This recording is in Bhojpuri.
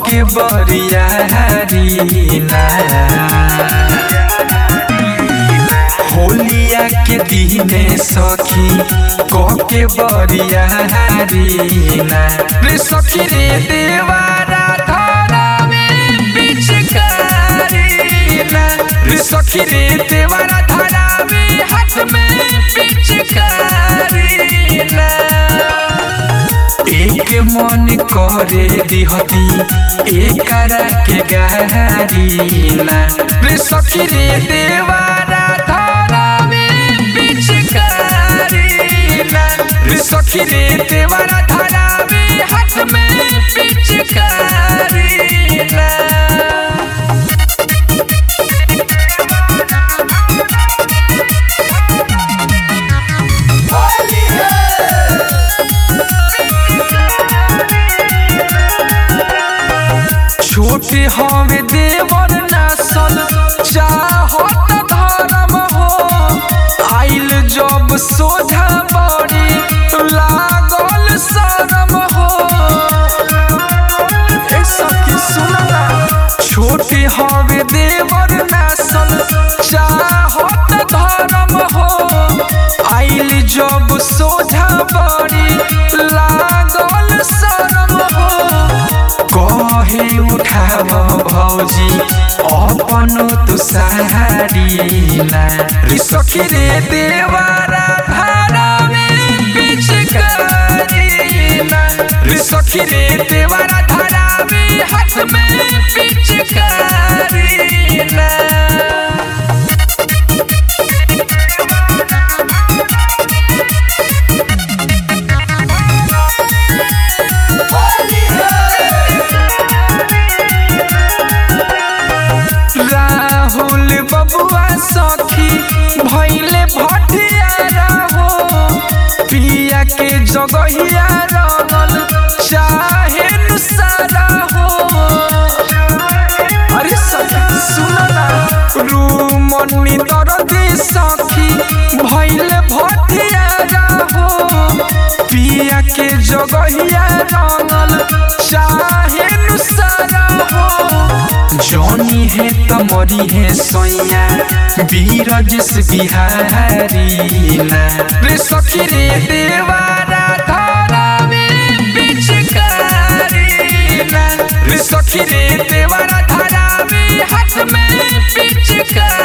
के बरियारी ना होलिया के दिने सखी के बरियारी ना रे सखी रे देवारा धरावे पिचकारी ना रे सखी रे देवारा धरावे हाथ में पिचकारी ना एक मन करे दिहती एकरा के गारी ना रे सखी रे देवारा धरावे पिचकारी ना रे सखी रे देवारा धरावे हाथ में पिचकारी ना छोटे हवे देवर नसल चाहत धर्म हो आइल जब सोझा बड़ी लागल शरम हो सखी सुनना छोटे हवे देवर नसल चाहत धर्म हो आइल जब सोझा बड़ी लागल शरम हो कहे उठाव भौजी अपन तू साड़ी ना रे सखी रे देवारा धरावे पिचकारी ना रे सखी रे देवारा धरावे हाथ में पिचकारी ना राहुल बबुआ सखी भैले भटियारा हो पिया के जगहिया रंगल चाहे नुसारा हो अरे सखी सुनना रूमनी दरदी सखी भैले भटियारा हो पिया के जगहिया रंगल चाहे नुसारा हो जॉनी है तमरी है सोया बीरजस बिहारी ना रे सखी रे देवारा धरावे पिचकारी ना रे सखी रे देवारा धरावे हाथ में पिचकारी।